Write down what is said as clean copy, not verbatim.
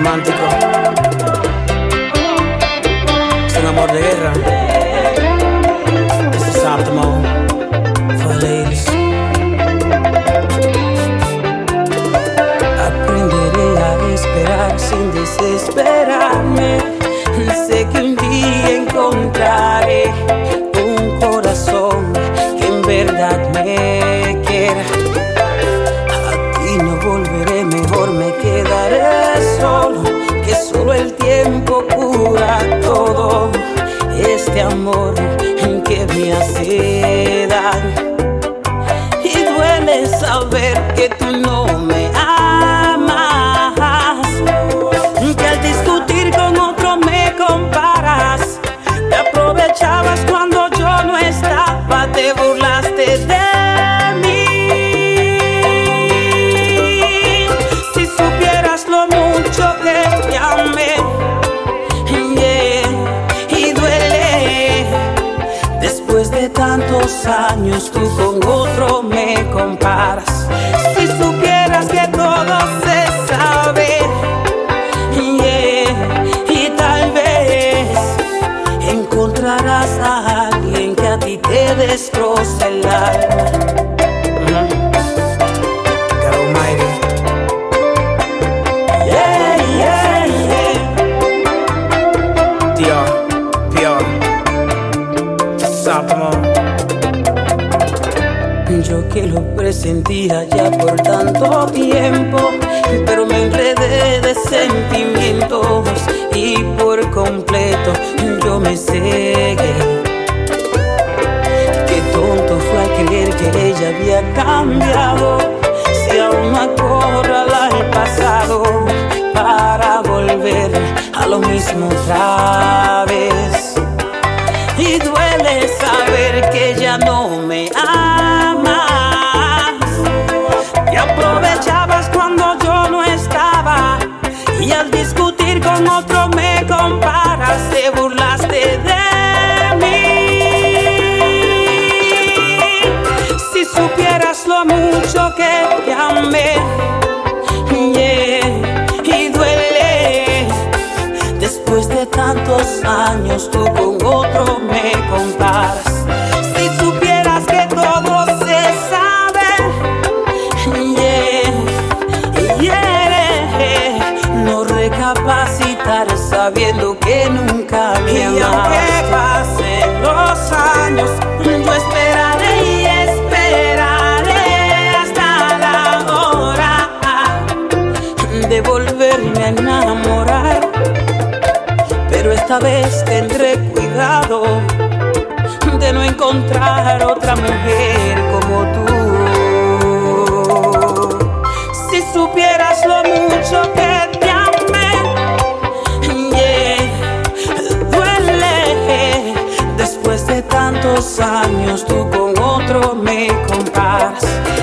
romántico. Es un amor de guerra. Este es Optimo for the ladies. Aprenderé a esperar sin desesperarme. Sé que un día encontraré un corazón que en verdad me quiera. A ti no volveré, mejor me quedaré solo, que solo el tiempo cura todo. Este amor que me hace daño, y duele saber que tú no me amas, que al discutir con otro me comparas. Te aprovechabas cuando yo no estaba, te burlaste de mí. Si supieras lo mucho que te amé, y duele. Después de tantos años tú con otro me comparas. Si supieras que todo se sabe, y tal vez encontrarás a alguien que a ti te destroce el alma. God Almighty. Yo que lo presentía ya por tanto tiempo, pero me enredé de sentimientos y por completo yo me cegué. Qué tonto fue al creer que ella había cambiado, si aún me acorrala el pasado para volver a lo mismo otra vez. Y duele saber que ya no me amas. Te aprovechabas cuando yo no estaba, y al discutir con otro me comparas. Te burlaste de mí. Si supieras lo mucho que te amé, y duele. Después de tantos años tú con otro me comparas. Si supieras que todo se sabe, no recapacitar sabiendo que nunca me amaste. Y aunque pasen los años, yo esperaré y esperaré hasta la hora de volverme a enamorar. Pero esta vez tendré cuidado de no encontrar otra mujer como tú. Si supieras lo mucho que te amé, duele. Después de tantos años tú con otro me comparas.